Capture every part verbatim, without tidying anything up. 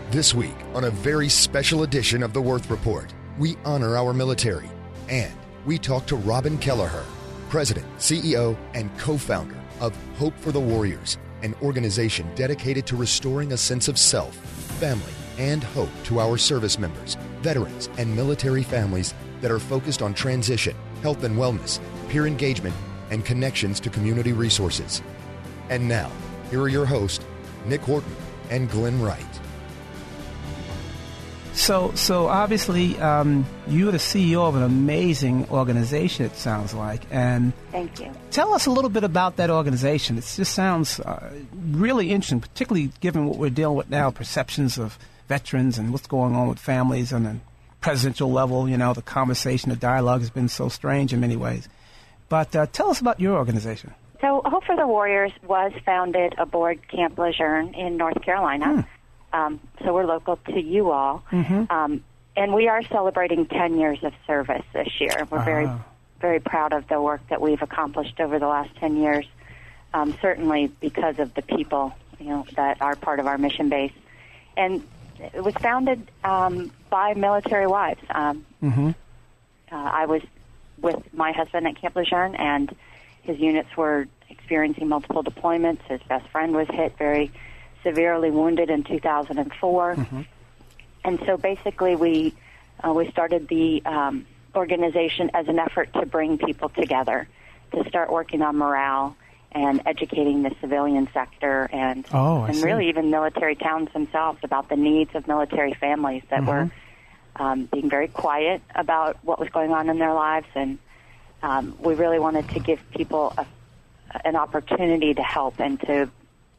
This week, on a very special edition of The Worth Report, we honor our military, and we talk to Robin Kelleher, President, C E O, and co-founder of Hope for the Warriors, an organization dedicated to restoring a sense of self, family, and hope to our service members, veterans, and military families that are focused on transition, health and wellness, peer engagement, and connections to community resources. And now, here are your hosts, Nick Horton and Glenn Wright. So, so obviously, um, you're the C E O of an amazing organization, it sounds like. And thank you. Tell us a little bit about that organization. It just sounds uh, really interesting, particularly given what we're dealing with now, perceptions of veterans and what's going on with families on a presidential level. You know, the conversation, the dialogue has been so strange in many ways. But uh, tell us about your organization. So, Hope for the Warriors was founded aboard Camp Lejeune in North Carolina. Hmm. Um, so we're local to you all. Mm-hmm. Um, and we are celebrating ten years of service this year. We're uh-huh. very, very proud of the work that we've accomplished over the last ten years, um, certainly because of the people, you know, that are part of our mission base. And it was founded um, by military wives. Um, mm-hmm. uh, I was with my husband at Camp Lejeune, and his units were experiencing multiple deployments. His best friend was hit very severely wounded in two thousand four. Mm-hmm. And so basically we uh, we started the um, organization as an effort to bring people together, to start working on morale and educating the civilian sector and, oh, and really even military towns themselves about the needs of military families that mm-hmm. were um, being very quiet about what was going on in their lives. And um, we really wanted to give people a, an opportunity to help and to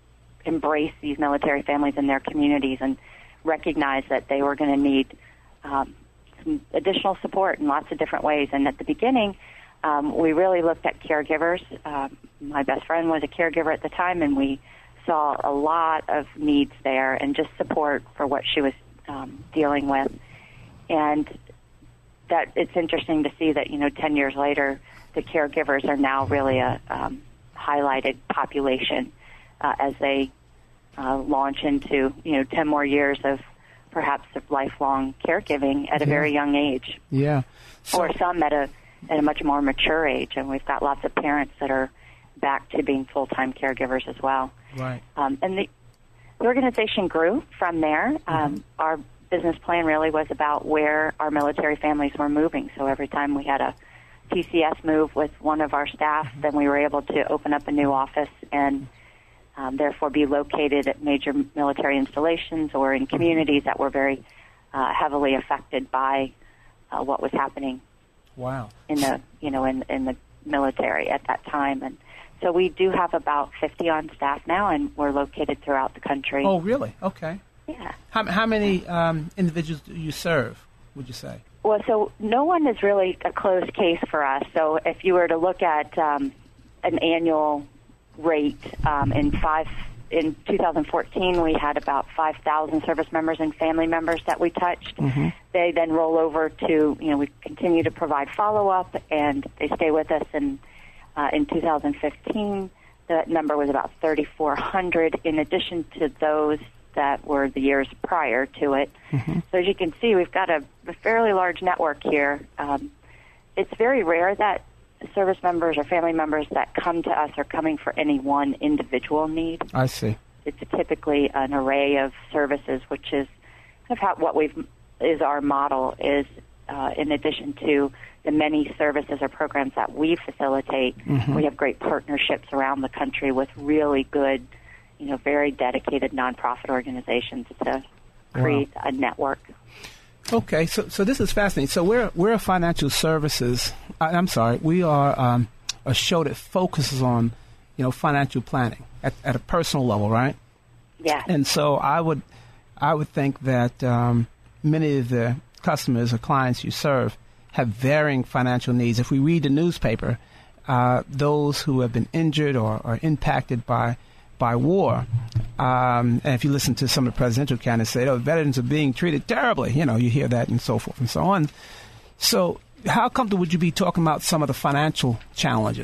embrace these military families in their communities and recognize that they were going to need um, some additional support in lots of different ways. And at the beginning, um, we really looked at caregivers. Um, my best friend was a caregiver at the time, and we saw a lot of needs there and just support for what she was um, dealing with. And that it's interesting to see that, you know, ten years later, the caregivers are now really a um, highlighted population uh, as they uh, launch into, you know, ten more years of perhaps of lifelong caregiving at a yeah. very young age. Yeah. So, or some at a at a much more mature age. And we've got lots of parents that are back to being full-time caregivers as well. Right. Um, and the, the organization grew from there. Mm-hmm. Um, our business plan really was about where our military families were moving. So every time we had a T C S move with one of our staff, mm-hmm. then we were able to open up a new office and um, therefore be located at major military installations or in communities that were very uh, heavily affected by uh, what was happening. Wow. In the you know in in the military at that time. And so we do have about fifty on staff now, and we're located throughout the country. Oh, really? Okay. Yeah. How, how many um, individuals do you serve, would you say? Well, so no one is really a closed case for us. So if you were to look at um, an annual rate um, in five in two thousand fourteen, we had about five thousand service members and family members that we touched. Mm-hmm. They then roll over to, you know, we continue to provide follow-up, and they stay with us. And uh, in two thousand fifteen, the number was about thirty-four hundred, in addition to those that were the years prior to it. Mm-hmm. So as you can see, we've got a, a fairly large network here. Um, it's very rare that service members or family members that come to us are coming for any one individual need. I see. It's typically an array of services, which is kind of how, what we've is our model is uh, in addition to the many services or programs that we facilitate, mm-hmm. we have great partnerships around the country with really good, you know, very dedicated nonprofit organizations to create wow. a network. Okay, so so this is fascinating. So we're we're a financial services. I, I'm sorry, we are um, a show that focuses on, you know, financial planning at, at a personal level, right? Yeah. And so I would I would think that um, many of the customers or clients you serve have varying financial needs. If we read the newspaper, uh, those who have been injured or are impacted by by war, um, and if you listen to some of the presidential candidates say, oh, veterans are being treated terribly, you know, you hear that and so forth and so on. So how comfortable would you be talking about some of the financial challenges?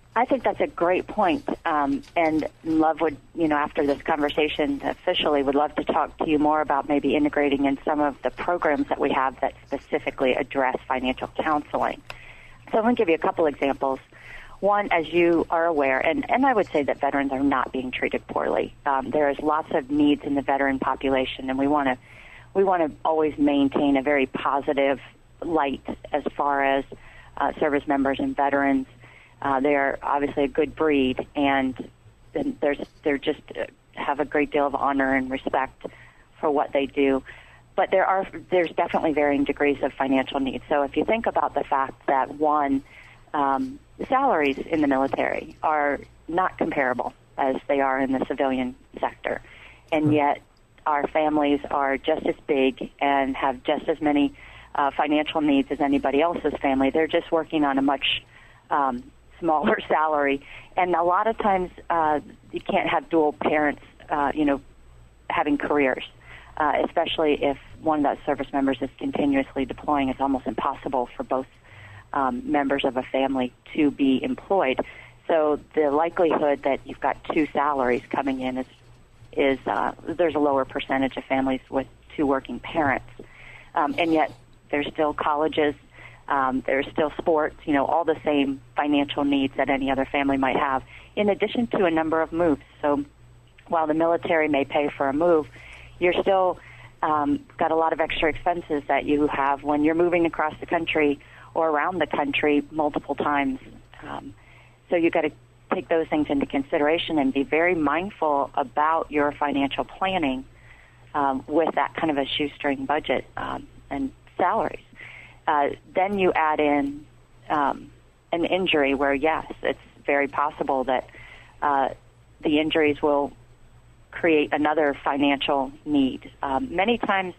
I think that's a great point, um, and love would, you know, after this conversation officially, would love to talk to you more about maybe integrating in some of the programs that we have that specifically address financial counseling. So I'm going to give you a couple examples. One, as you are aware, and, and I would say that veterans are not being treated poorly. Um, there is lots of needs in the veteran population, and we want to we want to always maintain a very positive light as far as uh, service members and veterans. Uh, they are obviously a good breed, and there's they're just uh, have a great deal of honor and respect for what they do. But there are there's definitely varying degrees of financial needs. So if you think about the fact that one, um, the salaries in the military are not comparable as they are in the civilian sector, and yet our families are just as big and have just as many uh, financial needs as anybody else's family. They're just working on a much um, smaller salary, and a lot of times uh, you can't have dual parents, uh, you know, having careers, uh, especially if one of those service members is continuously deploying. It's almost impossible for both um, members of a family to be employed. So the likelihood that you've got two salaries coming in is is uh, there's a lower percentage of families with two working parents, um, and yet there's still colleges. Um, there's still sports, you know, all the same financial needs that any other family might have, in addition to a number of moves. So while the military may pay for a move, you're still um, got a lot of extra expenses that you have when you're moving across the country or around the country multiple times. Um, so you've got to take those things into consideration and be very mindful about your financial planning um, with that kind of a shoestring budget um, and salaries. Uh, then you add in um, an injury where, yes, it's very possible that uh, the injuries will create another financial need. Um, many times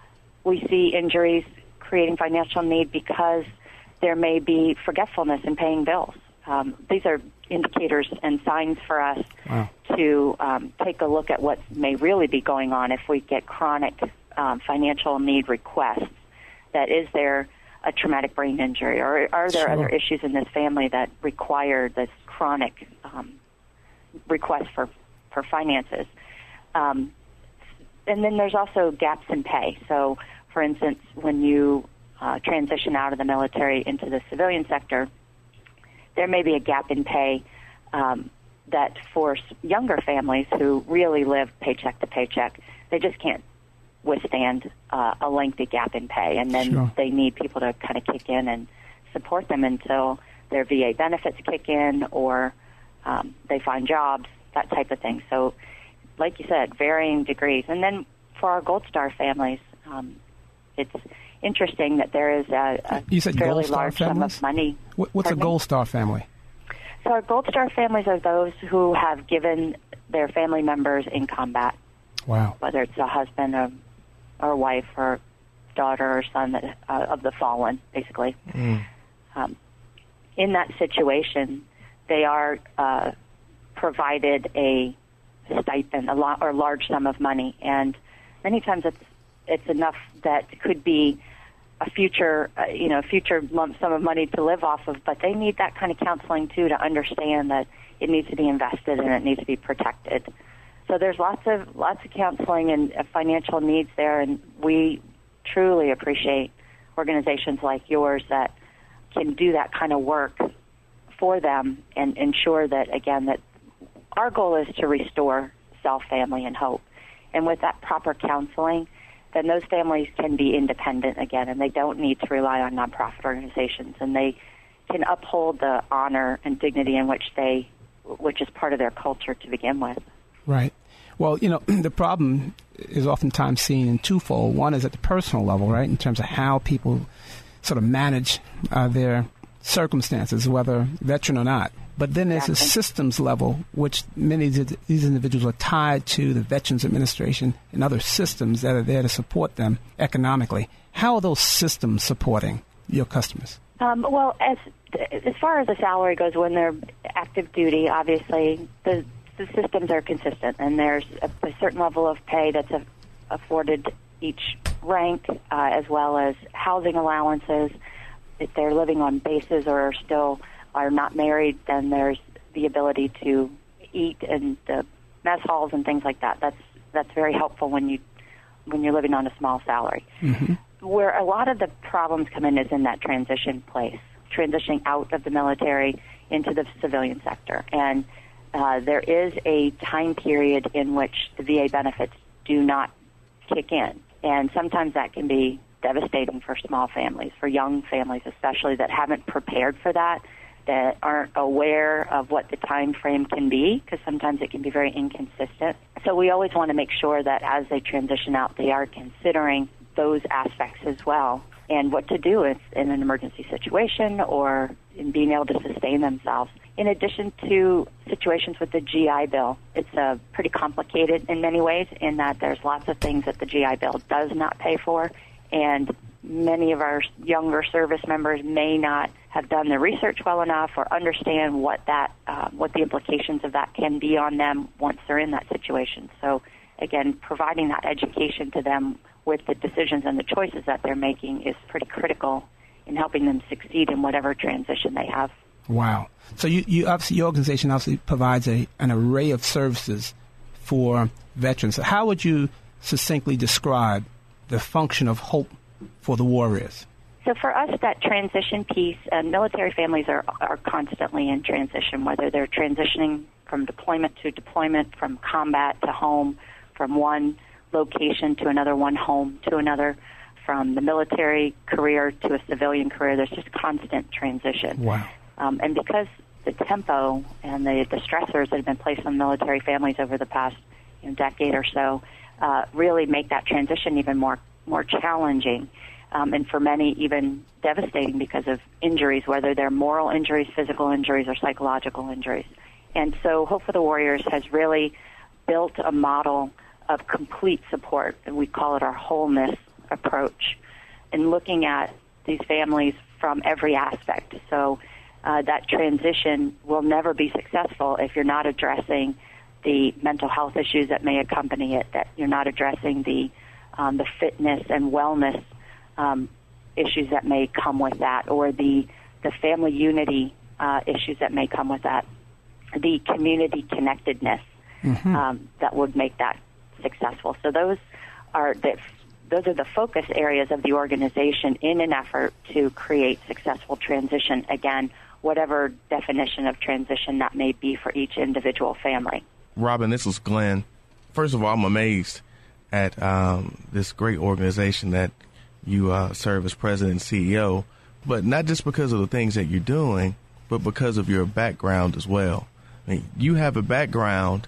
we see injuries creating financial need because there may be forgetfulness in paying bills. Um, these are indicators and signs for us wow. to um, take a look at what may really be going on if we get chronic um, financial need requests. That is there a traumatic brain injury, or are there sure. other issues in this family that require this chronic um, request for, for finances? Um, and then there's also gaps in pay. So, for instance, when you uh, transition out of the military into the civilian sector, there may be a gap in pay um, that for younger families who really live paycheck to paycheck, they just can't withstand uh, a lengthy gap in pay, and then sure. they need people to kind of kick in and support them until their V A benefits kick in or um, they find jobs, that type of thing. So, like you said, varying degrees. And then for our Gold Star families, um, it's interesting that there is a, a you said fairly Gold Star large families? sum of money. What, what's Pardon a Gold Star family? So our Gold Star families are those who have given their family members in combat. Wow. Whether it's a husband or, or wife or daughter or son that, uh, of the fallen, basically. Mm. Um, in that situation, they are uh, provided a stipend, a lot, or large sum of money, and many times it's it's enough that could be a future, uh, you know, future lump sum of money to live off of. But they need that kind of counseling too to understand that it needs to be invested and it needs to be protected. So there's lots of lots of counseling and uh, financial needs there, and we truly appreciate organizations like yours that can do that kind of work for them and ensure that, again, that our goal is to restore self, family, and hope. And with that proper counseling, then those families can be independent again, and they don't need to rely on nonprofit organizations, and they can uphold the honor and dignity in which they, which is part of their culture to begin with. Right. Well, you know, the problem is oftentimes seen in twofold. One is at the personal level, right, in terms of how people sort of manage uh, their circumstances, whether veteran or not. But then there's exactly. a systems level, which many of these individuals are tied to the Veterans Administration and other systems that are there to support them economically. How are those systems supporting your customers? Um, well, as as far as the salary goes, when they're active duty, obviously the the systems are consistent, and there's a, a certain level of pay that's a, afforded each rank, uh, as well as housing allowances if they're living on bases or are still are not married, then there's the ability to eat in the mess halls and things like that. That's that's very helpful when you when you're living on a small salary. Mm-hmm. Where a lot of the problems come in is in that transition place, transitioning out of the military into the civilian sector. And uh, there is a time period in which the V A benefits do not kick in. And sometimes that can be devastating for small families, for young families especially, that haven't prepared for that, that aren't aware of what the time frame can be, because sometimes it can be very inconsistent. So we always want to make sure that as they transition out, they are considering those aspects as well, and what to do if in an emergency situation or in being able to sustain themselves. In addition to situations with the G I Bill, it's uh, pretty complicated in many ways in that there's lots of things that the G I Bill does not pay for, and many of our younger service members may not have done the research well enough or understand what that, uh, what the implications of that can be on them once they're in that situation. So, again, providing that education to them with the decisions and the choices that they're making is pretty critical in helping them succeed in whatever transition they have. Wow. So you, you obviously, your organization obviously provides a, an array of services for veterans. So how would you succinctly describe the function of Hope for the Warriors? So for us, that transition piece, uh, military families are, are constantly in transition, whether they're transitioning from deployment to deployment, from combat to home, from one location to another, one home to another, from the military career to a civilian career. There's just constant transition. Wow. Um, and because the tempo and the, the stressors that have been placed on military families over the past you know, decade or so uh, really make that transition even more more challenging, um, and for many even devastating because of injuries, whether they're moral injuries, physical injuries, or psychological injuries. And so Hope for the Warriors has really built a model of complete support, and we call it our wholeness approach, in looking at these families from every aspect. So uh, that transition will never be successful if you're not addressing the mental health issues that may accompany it, that you're not addressing the um, the fitness and wellness um, issues that may come with that, or the the family unity uh, issues that may come with that, the community connectedness mm-hmm. um, that would make that successful. So those are the those are the focus areas of the organization in an effort to create successful transition. Again, whatever definition of transition that may be for each individual family. Robin, this is Glenn. First of all, I'm amazed at um, this great organization that you uh, serve as president and C E O, but not just because of the things that you're doing, but because of your background as well. I mean, you have a background,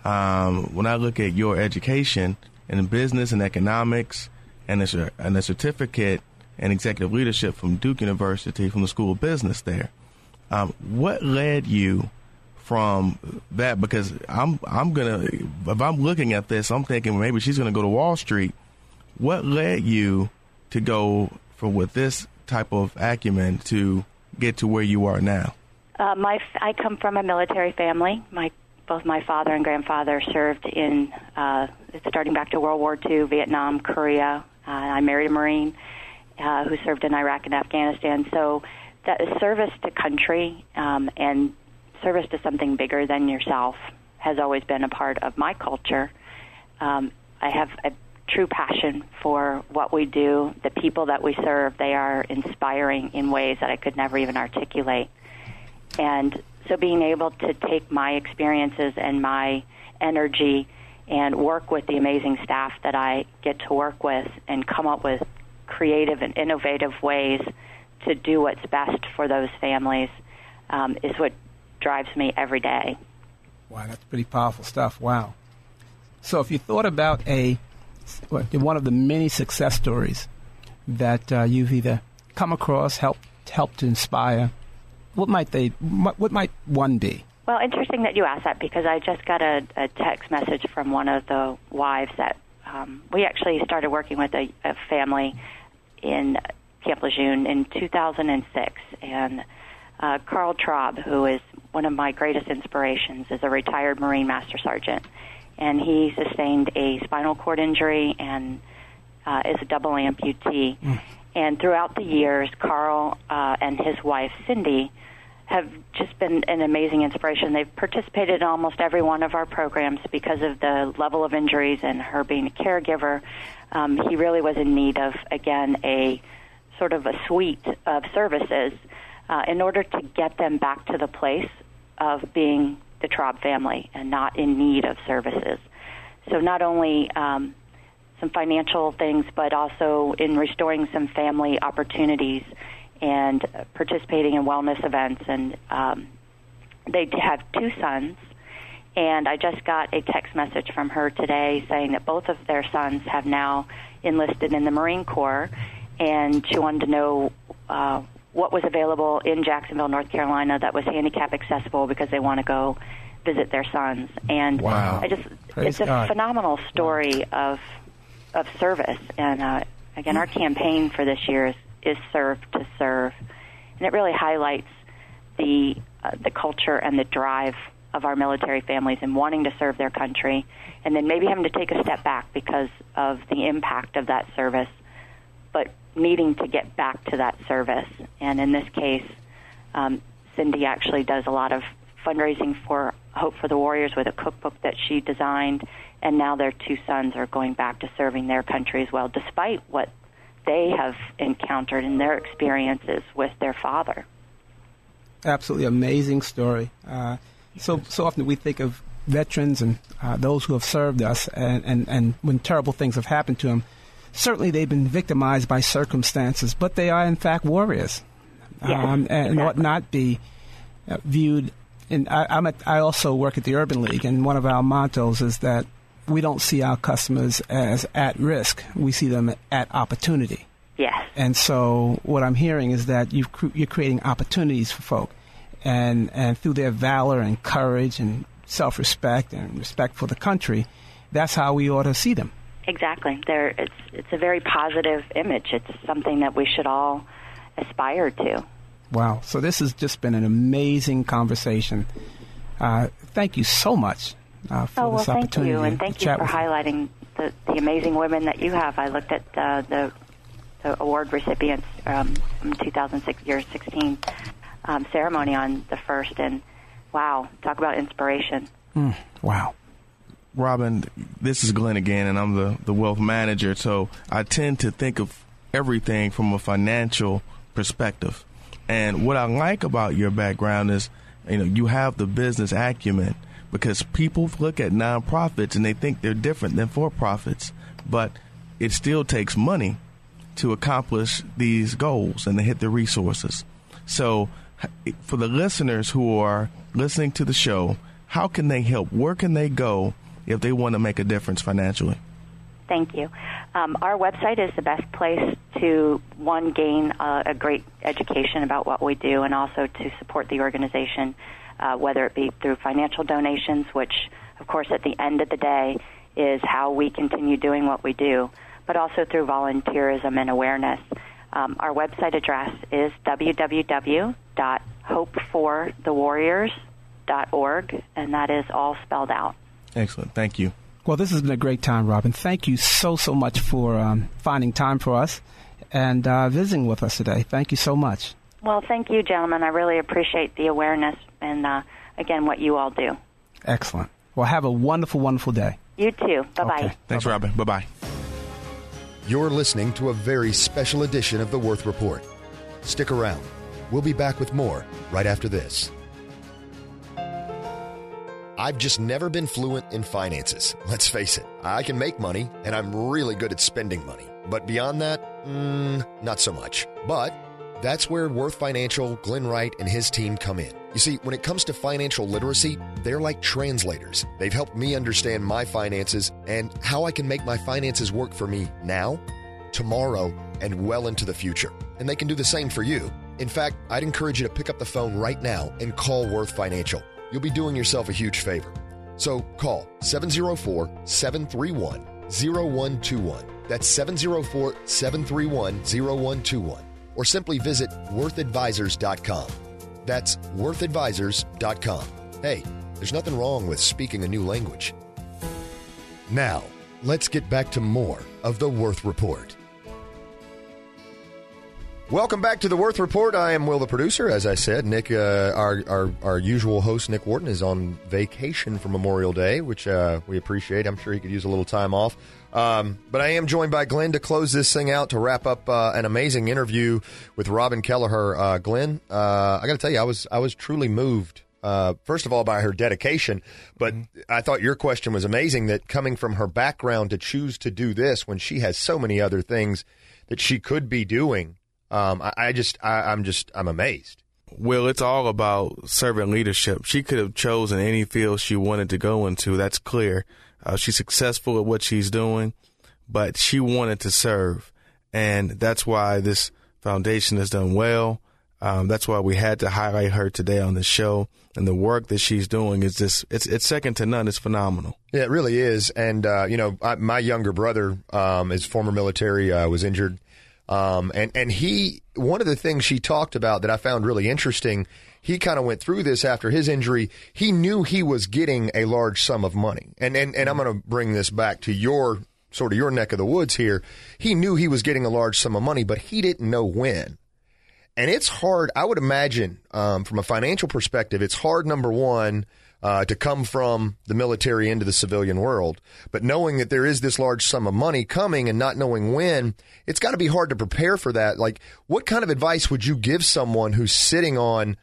um, when I look at your education in business and economics and a, and a certificate in executive leadership from Duke University, from the School of Business there. Um, what led you from that? Because I'm I'm gonna if I'm looking at this, I'm thinking maybe she's gonna go to Wall Street. What led you to go for with this type of acumen to get to where you are now? Uh, my I come from a military family. My both my father and grandfather served in uh, starting back to World War Two, Vietnam, Korea. Uh, I married a Marine uh, who served in Iraq and Afghanistan. So that is service to country um, and service to something bigger than yourself has always been a part of my culture. Um, I have a true passion for what we do. The people that we serve, they are inspiring in ways that I could never even articulate. And so being able to take my experiences and my energy and work with the amazing staff that I get to work with and come up with creative and innovative ways to do what's best for those families um, is what drives me every day. Wow, that's pretty powerful stuff. Wow. So if you thought about a one of the many success stories that uh, you've either come across, helped helped to inspire, what might they? What might one be? Well, interesting that you asked that, because I just got a, a text message from one of the wives that um, we actually started working with a, a family in Camp Lejeune in two thousand six, and uh, Carl Traub, who is one of my greatest inspirations, is a retired Marine Master Sergeant, and he sustained a spinal cord injury and uh, is a double amputee. Mm. And throughout the years, Carl uh, and his wife, Cindy, have just been an amazing inspiration. They've participated in almost every one of our programs because of the level of injuries and her being a caregiver. Um, he really was in need of, again, a sort of a suite of services uh, in order to get them back to the place of being the Traub family and not in need of services. So not only um, some financial things, but also in restoring some family opportunities and participating in wellness events. And um, they have two sons, and I just got a text message from her today saying that both of their sons have now enlisted in the Marine Corps, and she wanted to know uh, what was available in Jacksonville, North Carolina that was handicap accessible because they want to go visit their sons. And wow. I just Praise it's a God. phenomenal story wow. of of service. And uh, again, our campaign for this year is is Serve to Serve, and it really highlights the uh, the culture and the drive of our military families in wanting to serve their country, and then maybe having to take a step back because of the impact of that service, but needing to get back to that service. And in this case, um, Cindy actually does a lot of fundraising for Hope for the Warriors with a cookbook that she designed, and now their two sons are going back to serving their country as well, despite what they have encountered in their experiences with their father. Absolutely amazing story. Uh, so so often we think of veterans and uh, those who have served us, and, and, and when terrible things have happened to them, certainly they've been victimized by circumstances, but they are in fact warriors, yes, um, and exactly. ought not be uh, viewed. And I, I'm at, I also work at the Urban League, and one of our mottos is that we don't see our customers as at risk. We see them at opportunity. Yes. And so what I'm hearing is that you've cr- you're creating opportunities for folk. And, and through their valor and courage and self-respect and respect for the country, that's how we ought to see them. Exactly. They're, it's, it's a very positive image. It's something that we should all aspire to. Wow. So this has just been an amazing conversation. Uh, thank you so much. Uh, for oh, well, this thank opportunity you, and thank you for highlighting the, the amazing women that you have. I looked at uh, the, the award recipients um, from two thousand sixteen um, ceremony on the first, and wow, talk about inspiration. Mm, wow. Robin, this is Glenn again, and I'm the, the wealth manager, so I tend to think of everything from a financial perspective. And what I like about your background is, you know, you have the business acumen, because people look at nonprofits and they think they're different than for-profits, but it still takes money to accomplish these goals and to hit the resources. So for the listeners who are listening to the show, how can they help? Where can they go if they want to make a difference financially? Thank you. Um, our website is the best place to, one, gain uh, a great education about what we do, and also to support the organization, uh, whether it be through financial donations, which, of course, at the end of the day is how we continue doing what we do, but also through volunteerism and awareness. Um, our website address is w w w dot hope for the warriors dot org, and that is all spelled out. Excellent. Thank you. Well, this has been a great time, Robin. Thank you so, so much for um, finding time for us and uh, visiting with us today. Thank you so much. Well, thank you, gentlemen. I really appreciate the awareness and, uh, again, what you all do. Excellent. Well, have a wonderful, wonderful day. You too. Bye-bye. Okay. Thanks, Bye-bye. Robin. Bye-bye. You're listening to a very special edition of The Worth Report. Stick around. We'll be back with more right after this. I've just never been fluent in finances. Let's face it, I can make money, and I'm really good at spending money. But beyond that, mm, not so much. But that's where Worth Financial, Glenn Wright, and his team come in. You see, when it comes to financial literacy, they're like translators. They've helped me understand my finances and how I can make my finances work for me now, tomorrow, and well into the future. And they can do the same for you. In fact, I'd encourage you to pick up the phone right now and call Worth Financial. You'll be doing yourself a huge favor. So call seven oh four, seven three one, oh one two one. That's seven oh four, seven three one, oh one two one. Or simply visit worth advisors dot com. That's worth advisors dot com. Hey, there's nothing wrong with speaking a new language. Now, let's get back to more of the Worth Report. Welcome back to the Worth Report. I am Will, the producer. As I said, Nick, uh, our, our our usual host, Nick Wharton, is on vacation for Memorial Day, which uh, we appreciate. I'm sure he could use a little time off. Um, but I am joined by Glenn to close this thing out, to wrap up uh, an amazing interview with Robin Kelleher. Uh, Glenn, uh, I got to tell you, I was I was truly moved. Uh, first of all, by her dedication, but mm-hmm. I thought your question was amazing, that coming from her background to choose to do this when she has so many other things that she could be doing. Um, I, I just, I, I'm just, I'm amazed. Well, it's all about servant leadership. She could have chosen any field she wanted to go into. That's clear. Uh, she's successful at what she's doing, but she wanted to serve. And that's why this foundation has done well. Um, that's why we had to highlight her today on the show. And the work that she's doing is just, it's it's second to none. It's phenomenal. Yeah, it really is. And, uh, you know, I, my younger brother um, is former military, uh, was injured. Um, and, and he, one of the things she talked about that I found really interesting, he kind of went through this after his injury. He knew he was getting a large sum of money. And, and, and I'm going to bring this back to your sort of your neck of the woods here. He knew he was getting a large sum of money, but he didn't know when. And it's hard, I would imagine, um, from a financial perspective, it's hard, number one, uh, to come from the military into the civilian world. But knowing that there is this large sum of money coming and not knowing when, it's got to be hard to prepare for that. Like, what kind of advice would you give someone who's sitting on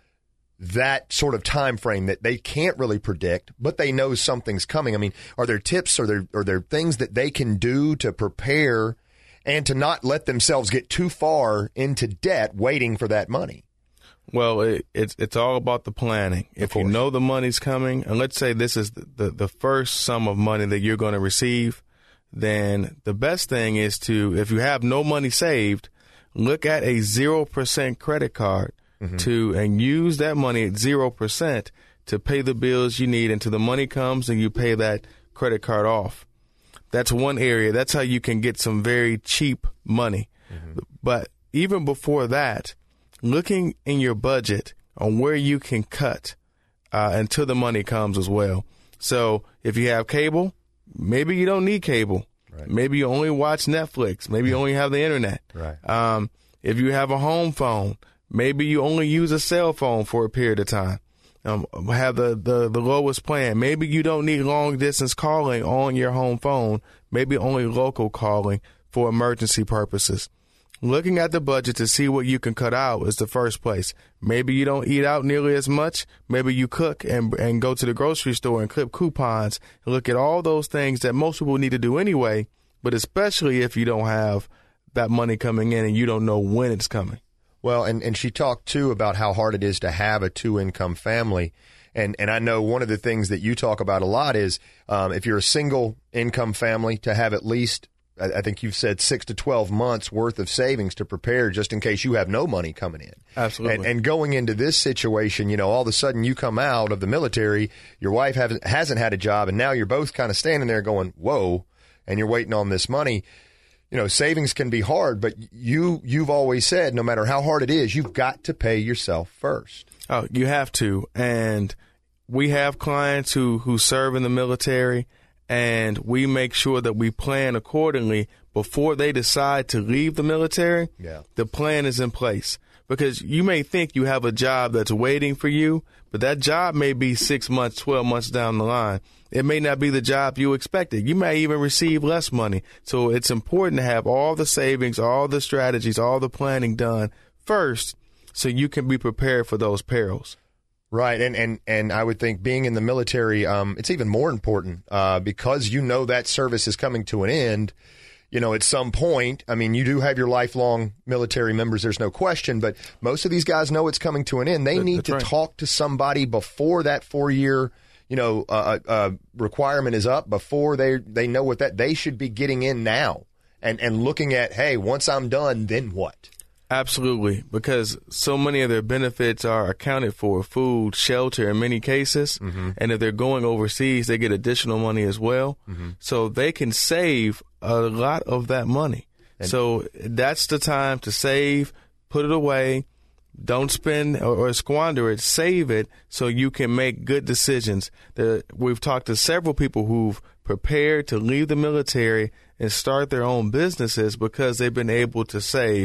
that sort of time frame that they can't really predict, but they know something's coming? I mean, are there tips, or there, are there things that they can do to prepare and to not let themselves get too far into debt waiting for that money? Well, it, it's it's all about the planning. If you know the money's coming, and let's say this is the, the, the first sum of money that you're going to receive, then the best thing is to, if you have no money saved, look at a zero percent credit card mm-hmm. to and use that money at zero percent to pay the bills you need until the money comes and you pay that credit card off. That's one area. That's how you can get some very cheap money. Mm-hmm. But even before that, looking in your budget on where you can cut uh, until the money comes as well. So if you have cable, maybe you don't need cable. Right. Maybe you only watch Netflix. Maybe you only have the internet. Right. Um, if you have a home phone, maybe you only use a cell phone for a period of time. Um, have the, the, the lowest plan. Maybe you don't need long distance calling on your home phone. Maybe only local calling for emergency purposes. Looking at the budget to see what you can cut out is the first place. Maybe you don't eat out nearly as much. Maybe you cook and and go to the grocery store and clip coupons and look at all those things that most people need to do anyway, but especially if you don't have that money coming in and you don't know when it's coming. Well, and, and she talked, too, about how hard it is to have a two-income family. And and I know one of the things that you talk about a lot is um, if you're a single-income family, to have at least, I, I think you've said, six to twelve months worth of savings to prepare just in case you have no money coming in. Absolutely. And, and going into this situation, you know, all of a sudden you come out of the military, your wife haven't, hasn't had a job, and now you're both kind of standing there going, whoa, and you're waiting on this money. You know, savings can be hard, but you, you've always said no matter how hard it is, you've got to pay yourself first. Oh, you have to. And we have clients who, who serve in the military, and we make sure that we plan accordingly before they decide to leave the military. Yeah. The plan is in place. Because you may think you have a job that's waiting for you, but that job may be six months, twelve months down the line. It may not be the job you expected. You may even receive less money. So it's important to have all the savings, all the strategies, all the planning done first so you can be prepared for those perils. Right. And, and, and I would think being in the military, um, it's even more important uh, because you know that service is coming to an end. You know, at some point, I mean, you do have your lifelong military members, there's no question, but most of these guys know it's coming to an end. They need to talk to somebody before that four-year, you know, uh, uh, requirement is up, before they they know what that, they should be getting in now and, and looking at, hey, once I'm done, then what? Absolutely, because so many of their benefits are accounted for, food, shelter in many cases, mm-hmm. and if they're going overseas, they get additional money as well. Mm-hmm. So they can save a lot of that money. And so that's the time to save, put it away, don't spend or, or squander it, save it so you can make good decisions. The, we've talked to several people who've prepared to leave the military and start their own businesses because they've been able to save.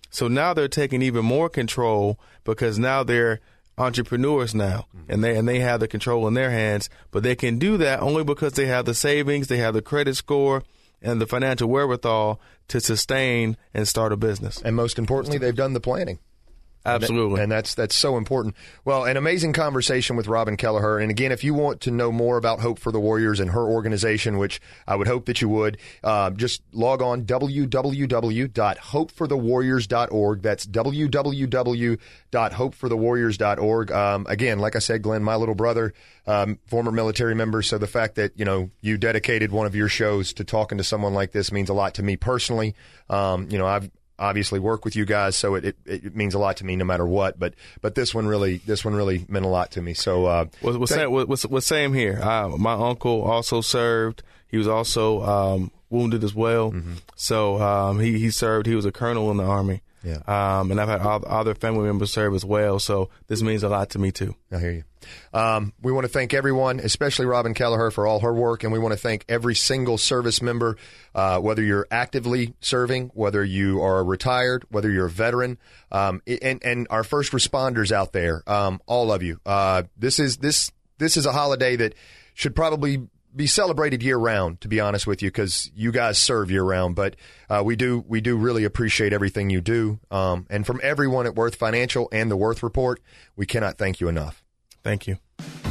So now they're taking even more control because now they're entrepreneurs now, mm-hmm. and they and they have the control in their hands. But they can do that only because they have the savings, they have the credit score, and the financial wherewithal to sustain and start a business. And most importantly, they've done the planning. Absolutely. And that's that's so important. Well, an amazing conversation with Robin Kelleher. And again, if you want to know more about Hope for the Warriors and her organization, which I would hope that you would, uh, just log on w w w dot hope for the warriors dot org. That's w w w dot hope for the warriors dot org. Um, again, like I said, Glenn, my little brother, um, former military member. So the fact that, you know, you dedicated one of your shows to talking to someone like this means a lot to me personally. Um, you know, I've obviously work with you guys, so it, it, it means a lot to me no matter what. But but this one really this one really meant a lot to me. So uh, well, well, same, well, well, same here. Uh, my uncle also served. He was also um, wounded as well. Mm-hmm. So um, he he served. He was a colonel in the Army. Yeah. Um, and I've had other family members serve as well. So this means a lot to me too. I hear you. Um, we want to thank everyone, especially Robin Kelleher, for all her work, and we want to thank every single service member, uh, whether you're actively serving, whether you are retired, whether you're a veteran, um, and, and our first responders out there, um, all of you. Uh, this is this this is a holiday that should probably be celebrated year round, to be honest with you, because you guys serve year round. But uh, we do we do really appreciate everything you do, um, and from everyone at Worth Financial and the Worth Report, we cannot thank you enough. Thank you.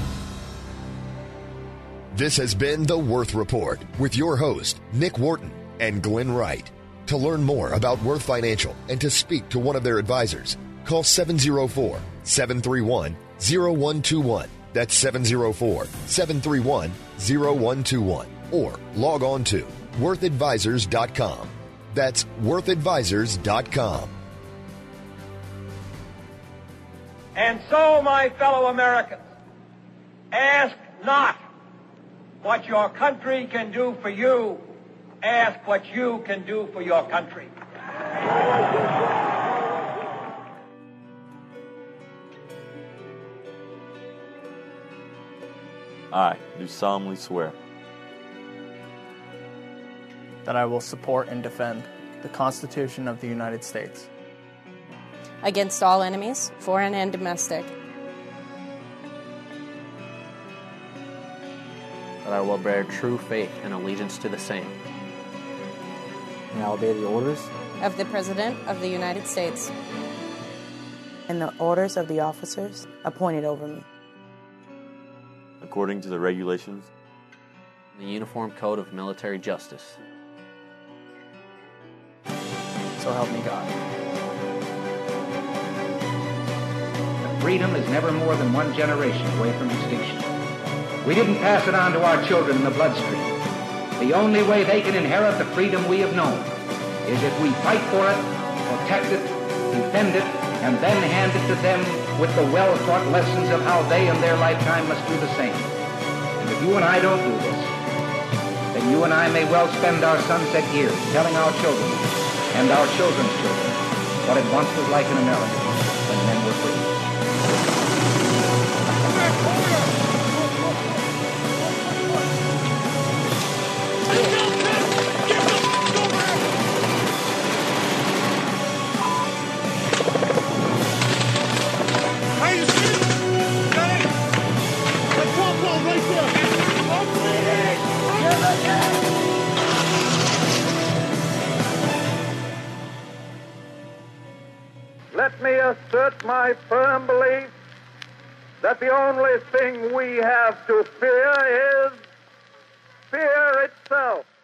This has been The Worth Report with your host, Nick Wharton and Glenn Wright. To learn more about Worth Financial and to speak to one of their advisors, call seven oh four, seven three one, oh one two one. That's seven oh four, seven three one, oh one two one. Or log on to worth advisors dot com. That's worth advisors dot com. And so, my fellow Americans, ask not what your country can do for you. Ask what you can do for your country. I do solemnly swear that I will support and defend the Constitution of the United States against all enemies, foreign and domestic. That I will bear true faith and allegiance to the same. And I will obey the orders of the President of the United States and the orders of the officers appointed over me, according to the regulations, the Uniform Code of Military Justice. So help me God. Freedom is never more than one generation away from extinction. We didn't pass it on to our children in the bloodstream. The only way they can inherit the freedom we have known is if we fight for it, protect it, defend it, and then hand it to them with the well-taught lessons of how they in their lifetime must do the same. And if you and I don't do this, then you and I may well spend our sunset years telling our children and our children's children what it once was like in America when men were free. Let me assert my firm belief that the only thing we have to fear is fear itself.